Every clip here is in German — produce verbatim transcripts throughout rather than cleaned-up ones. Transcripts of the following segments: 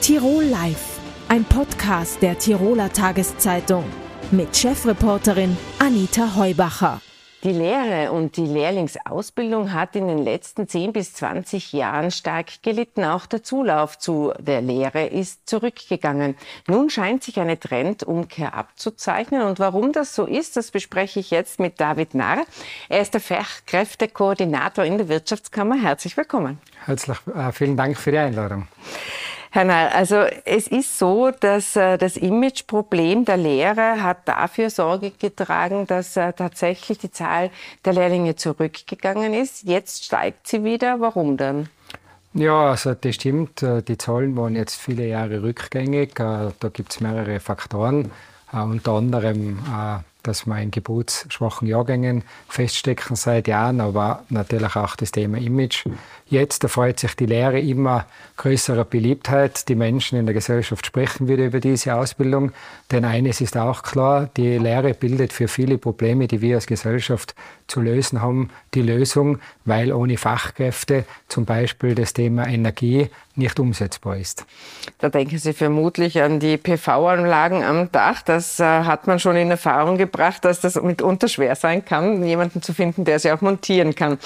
Tirol Live, ein Podcast der Tiroler Tageszeitung mit Chefreporterin Anita Heubacher. Die Lehre und die Lehrlingsausbildung hat in den letzten zehn bis zwanzig Jahren stark gelitten. Auch der Zulauf zu der Lehre ist zurückgegangen. Nun scheint sich eine Trendumkehr abzuzeichnen. Und warum das so ist, das bespreche ich jetzt mit David Narr. Er ist der Fachkräftekoordinator in der Wirtschaftskammer. Herzlich willkommen. Herzlich, äh, vielen Dank für die Einladung. Herr Narr, also es ist so, dass äh, das Imageproblem der Lehre hat dafür Sorge getragen, dass äh, tatsächlich die Zahl der Lehrlinge zurückgegangen ist. Jetzt steigt sie wieder. Warum denn? Ja, also das stimmt. Die Zahlen waren jetzt viele Jahre rückgängig. Da gibt es mehrere Faktoren, äh, unter anderem, äh, dass wir in geburtsschwachen Jahrgängen feststecken seit Jahren, aber natürlich auch das Thema Image. Jetzt erfreut sich die Lehre immer größerer Beliebtheit. Die Menschen in der Gesellschaft sprechen wieder über diese Ausbildung. Denn eines ist auch klar, die Lehre bildet für viele Probleme, die wir als Gesellschaft zu lösen haben, die Lösung, weil ohne Fachkräfte zum Beispiel das Thema Energie nicht umsetzbar ist. Da denken Sie vermutlich an die P V-Anlagen am Dach. Das äh, hat man schon in Erfahrung gebracht, dass das mitunter schwer sein kann, jemanden zu finden, der sie auch montieren kann.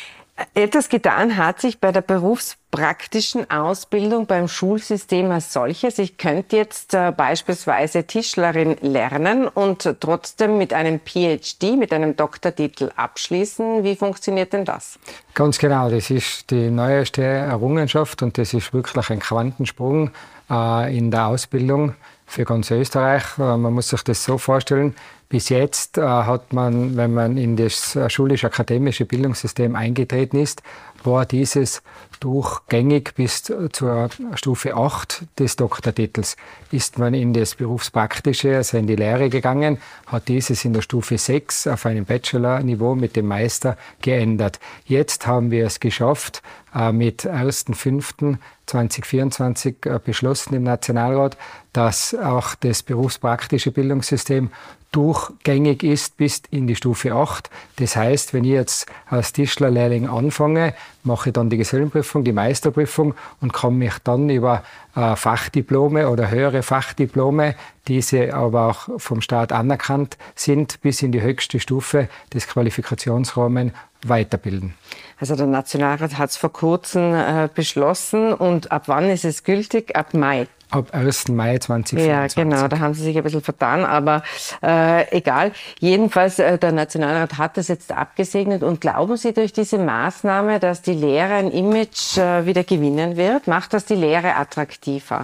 Etwas getan hat sich bei der berufspraktischen Ausbildung beim Schulsystem als solches. Ich könnte jetzt äh, beispielsweise Tischlerin lernen und trotzdem mit einem P H D, mit einem Doktortitel abschließen. Wie funktioniert denn das? Ganz genau, das ist die neueste Errungenschaft und das ist wirklich ein Quantensprung äh, in der Ausbildung für ganz Österreich. Äh, man muss sich das so vorstellen, bis jetzt äh, hat man, wenn man in das schulisch-akademische Bildungssystem eingetreten ist, war dieses durchgängig bis zur Stufe acht des Doktortitels. Ist man in das Berufspraktische, also in die Lehre gegangen, hat dieses in der Stufe sechs auf einem Bachelor-Niveau mit dem Meister geändert. Jetzt haben wir es geschafft, äh, mit erster fünfter zweitausendvierundzwanzig äh, beschlossen im Nationalrat, dass auch das berufspraktische Bildungssystem durchgängig ist bis in die Stufe acht. Das heißt, wenn ich jetzt als Tischlerlehrling anfange, mache ich dann die Gesellenprüfung, die Meisterprüfung und kann mich dann über äh, Fachdiplome oder höhere Fachdiplome, diese aber auch vom Staat anerkannt sind, bis in die höchste Stufe des Qualifikationsrahmens weiterbilden. Also der Nationalrat hat es vor kurzem äh, beschlossen und ab wann ist es gültig? Ab Mai. Ab erster Mai zweitausendvierundzwanzig. Ja, genau, da haben Sie sich ein bisschen vertan, aber äh, egal. Jedenfalls, äh, der Nationalrat hat das jetzt abgesegnet. Und glauben Sie durch diese Maßnahme, dass die Lehre ein Image äh, wieder gewinnen wird? Macht das die Lehre attraktiver?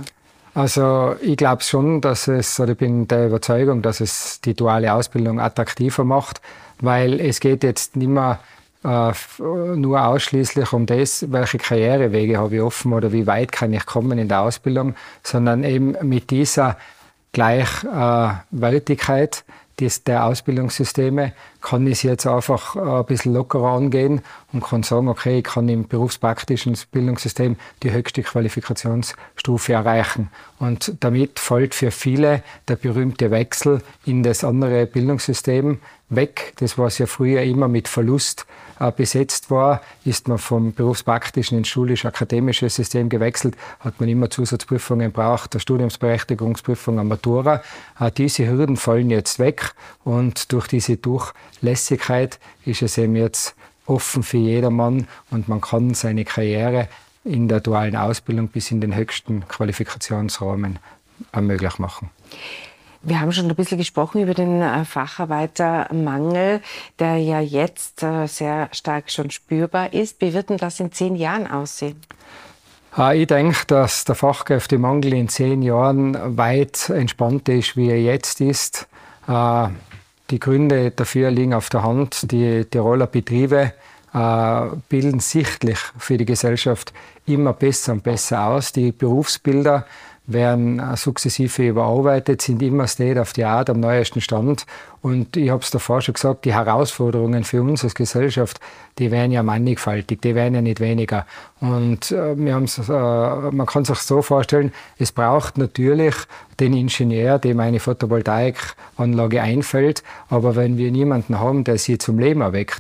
Also ich glaube schon, dass es, oder ich bin der Überzeugung, dass es die duale Ausbildung attraktiver macht, weil es geht jetzt nicht mehr nur ausschließlich um das, welche Karrierewege habe ich offen oder wie weit kann ich kommen in der Ausbildung, sondern eben mit dieser Gleichwertigkeit der Ausbildungssysteme kann ich jetzt einfach ein bisschen lockerer angehen und kann sagen, okay, ich kann im berufspraktischen Bildungssystem die höchste Qualifikationsstufe erreichen. Und damit fällt für viele der berühmte Wechsel in das andere Bildungssystem weg. Das, was ja früher immer mit Verlust äh, besetzt war, ist man vom berufspraktischen ins schulisch-akademische System gewechselt, hat man immer Zusatzprüfungen braucht, der Studiumsberechtigungsprüfung, eine Matura. Äh, diese Hürden fallen jetzt weg und durch diese Durchlässigkeit ist es eben jetzt offen für jedermann und man kann seine Karriere in der dualen Ausbildung bis in den höchsten Qualifikationsrahmen äh, möglich machen. Wir haben schon ein bisschen gesprochen über den äh, Facharbeitermangel, der ja jetzt äh, sehr stark schon spürbar ist. Wie wird denn das in zehn Jahren aussehen? Äh, ich denke, dass der Fachkräftemangel in zehn Jahren weit entspannter ist, wie er jetzt ist. Äh, die Gründe dafür liegen auf der Hand. Die Tiroler Betriebe äh, bilden sichtlich für die Gesellschaft immer besser und besser aus. Die Berufsbilder werden sukzessive überarbeitet, sind immer State of the Art am neuesten Stand. Und ich habe es davor schon gesagt, die Herausforderungen für uns als Gesellschaft, die werden ja mannigfaltig, die werden ja nicht weniger. Und äh, wir haben's, äh, man kann sich so vorstellen, es braucht natürlich den Ingenieur, dem eine Photovoltaikanlage einfällt, aber wenn wir niemanden haben, der sie zum Leben erweckt,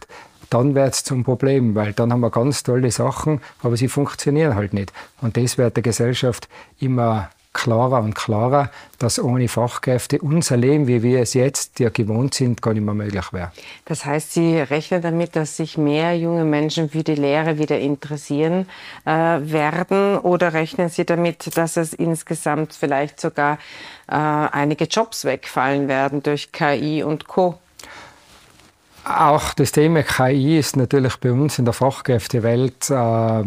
dann wird es zum Problem, weil dann haben wir ganz tolle Sachen, aber sie funktionieren halt nicht. Und das wird der Gesellschaft immer klarer und klarer, dass ohne Fachkräfte unser Leben, wie wir es jetzt ja gewohnt sind, gar nicht mehr möglich wäre. Das heißt, Sie rechnen damit, dass sich mehr junge Menschen für die Lehre wieder interessieren äh, werden, oder rechnen Sie damit, dass es insgesamt vielleicht sogar äh, einige Jobs wegfallen werden durch K I und Co.? Auch das Thema K I ist natürlich bei uns in der Fachkräftewelt äh,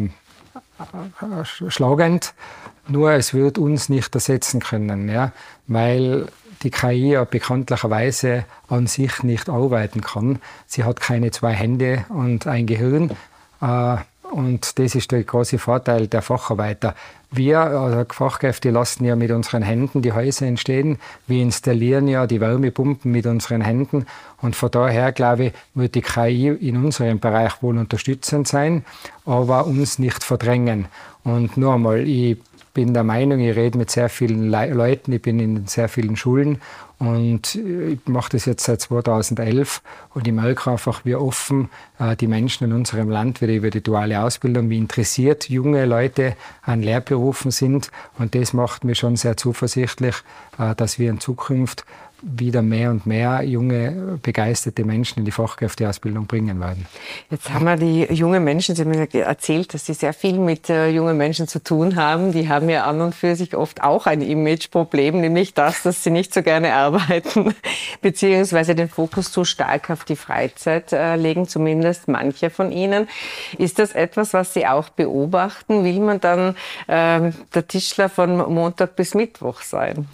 schlagend. Nur es wird uns nicht ersetzen können, ja, weil die K I ja bekanntlicherweise an sich nicht arbeiten kann. Sie hat keine zwei Hände und ein Gehirn. Äh, und das ist der große Vorteil der Facharbeiter. Wir, also Fachkräfte, lassen ja mit unseren Händen die Häuser entstehen. Wir installieren ja die Wärmepumpen mit unseren Händen. Und von daher, glaube ich, wird die K I in unserem Bereich wohl unterstützend sein, aber uns nicht verdrängen. Und nur einmal, ich bin der Meinung, ich rede mit sehr vielen Le- Leuten, ich bin in sehr vielen Schulen und ich mache das jetzt seit zweitausendelf und ich merke einfach, wie offen äh, die Menschen in unserem Land wieder über die duale Ausbildung, wie interessiert junge Leute an Lehrberufen sind, und das macht mich schon sehr zuversichtlich, äh, dass wir in Zukunft wieder mehr und mehr junge, begeisterte Menschen in die Fachkräfteausbildung bringen werden. Jetzt haben wir die jungen Menschen, Sie haben mir erzählt, dass Sie sehr viel mit äh, jungen Menschen zu tun haben. Die haben ja an und für sich oft auch ein Imageproblem, nämlich das, dass sie nicht so gerne arbeiten, beziehungsweise den Fokus zu stark auf die Freizeit äh, legen, zumindest manche von ihnen. Ist das etwas, was Sie auch beobachten? Will man dann äh, der Tischler von Montag bis Mittwoch sein?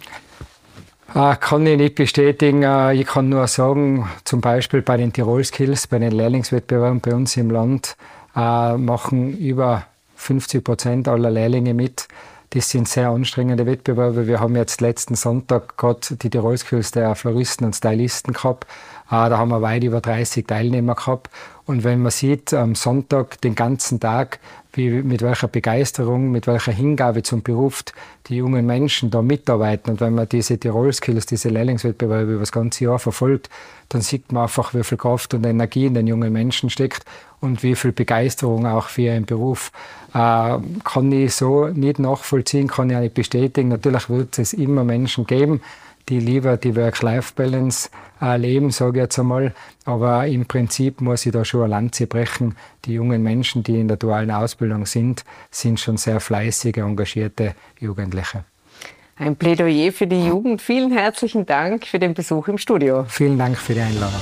Äh, kann ich nicht bestätigen. Äh, ich kann nur sagen, zum Beispiel bei den Tirol Skills, bei den Lehrlingswettbewerben bei uns im Land, äh, machen über fünfzig Prozent aller Lehrlinge mit. Das sind sehr anstrengende Wettbewerbe. Wir haben jetzt letzten Sonntag gerade die Tirol Skills der Floristen und Stylisten gehabt. Äh, da haben wir weit über dreißig Teilnehmer gehabt. Und wenn man sieht, am Sonntag den ganzen Tag, wie, mit welcher Begeisterung, mit welcher Hingabe zum Beruf die jungen Menschen da mitarbeiten, und wenn man diese Tirol Skills, diese Lehrlingswettbewerbe über das ganze Jahr verfolgt, dann sieht man einfach, wie viel Kraft und Energie in den jungen Menschen steckt und wie viel Begeisterung auch für ihren Beruf. Äh, kann ich so nicht nachvollziehen, kann ich auch nicht bestätigen. Natürlich wird es immer Menschen geben, die lieber die Work-Life-Balance äh, leben, sage ich jetzt einmal. Aber im Prinzip muss ich da schon eine Lanze brechen. Die jungen Menschen, die in der dualen Ausbildung sind, sind schon sehr fleißige, engagierte Jugendliche. Ein Plädoyer für die Jugend. Vielen herzlichen Dank für den Besuch im Studio. Vielen Dank für die Einladung.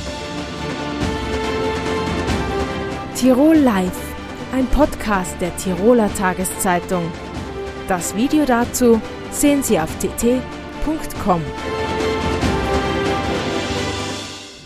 Tirol Live, ein Podcast der Tiroler Tageszeitung. Das Video dazu sehen Sie auf t t punkt com.